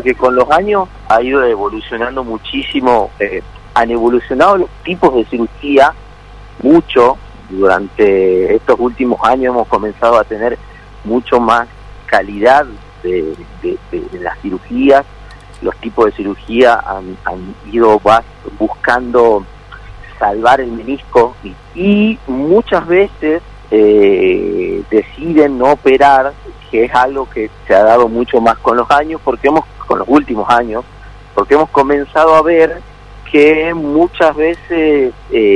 porque con los años ha ido evolucionando muchísimo, han evolucionado los tipos de cirugía mucho. Durante estos últimos años hemos comenzado a tener mucho más calidad de las cirugías. Los tipos de cirugía han ido buscando salvar el menisco y muchas veces deciden no operar, que es algo que se ha dado mucho más con los años, con los últimos años, porque hemos comenzado a ver que muchas veces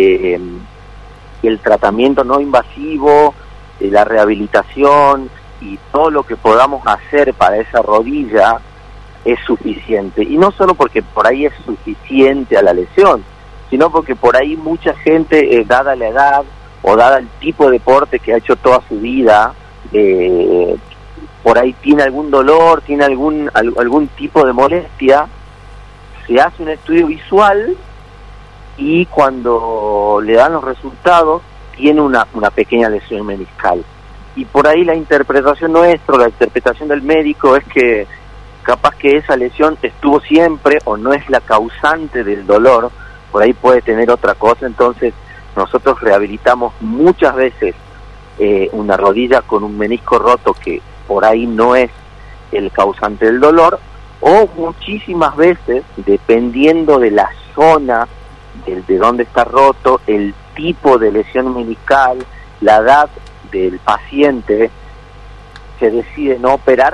el tratamiento no invasivo, la rehabilitación y todo lo que podamos hacer para esa rodilla es suficiente. Y no solo porque por ahí es suficiente a la lesión, sino porque por ahí mucha gente, dada la edad o dada el tipo de deporte que ha hecho toda su vida, por ahí tiene algún dolor, tiene algún tipo de molestia, se hace un estudio visual y cuando le dan los resultados tiene una pequeña lesión meniscal. Y por ahí la interpretación nuestra, la interpretación del médico es que capaz que esa lesión estuvo siempre o no es la causante del dolor, por ahí puede tener otra cosa. Entonces nosotros rehabilitamos muchas veces una rodilla con un menisco roto que por ahí no es el causante del dolor, o muchísimas veces, dependiendo de la zona de donde está roto, el tipo de lesión meniscal, la edad del paciente, se decide no operar.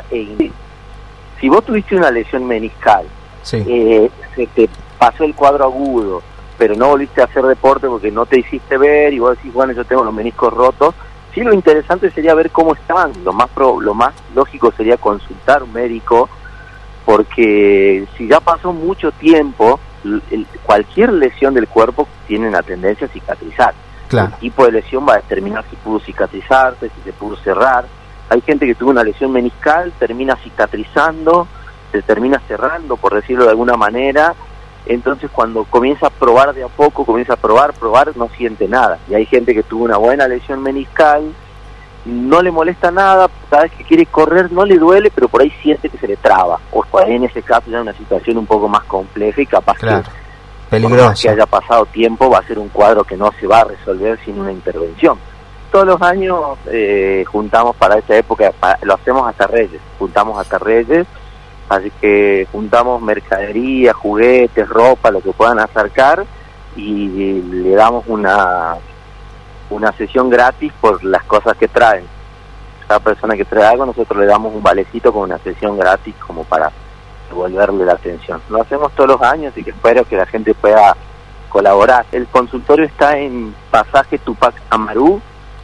Si vos tuviste una lesión meniscal, sí, se te pasó el cuadro agudo, pero no volviste a hacer deporte porque no te hiciste ver y vos decís, bueno, yo tengo los meniscos rotos, sí, lo interesante sería ver cómo están. Lo más lógico sería consultar a un médico, porque si ya pasó mucho tiempo, cualquier lesión del cuerpo tiene una tendencia a cicatrizar. Claro. El tipo de lesión va a determinar si pudo cicatrizarse, si se pudo cerrar. Hay gente que tuvo una lesión meniscal, termina cicatrizando, se termina cerrando, por decirlo de alguna manera. Entonces cuando comienza a probar de a poco, comienza a probar, no siente nada. Y hay gente que tuvo una buena lesión meniscal, no le molesta nada, cada vez que quiere correr no le duele, pero por ahí siente que se le traba. O en ese caso ya es una situación un poco más compleja y capaz claro, que, peligroso, que haya pasado tiempo, va a ser un cuadro que no se va a resolver sin una intervención. Todos los años juntamos para esta época, lo hacemos hasta Reyes, juntamos hasta Reyes, así que juntamos mercadería, juguetes, ropa, lo que puedan acercar, y le damos una sesión gratis por las cosas que traen. Cada persona que trae algo, nosotros le damos un valecito con una sesión gratis como para devolverle la atención. Lo hacemos todos los años y que espero que la gente pueda colaborar. El consultorio está en Pasaje Tupac Amaru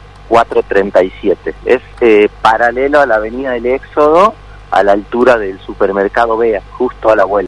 437. Es paralelo a la Avenida del Éxodo, a la altura del supermercado Bea, justo a la vuelta.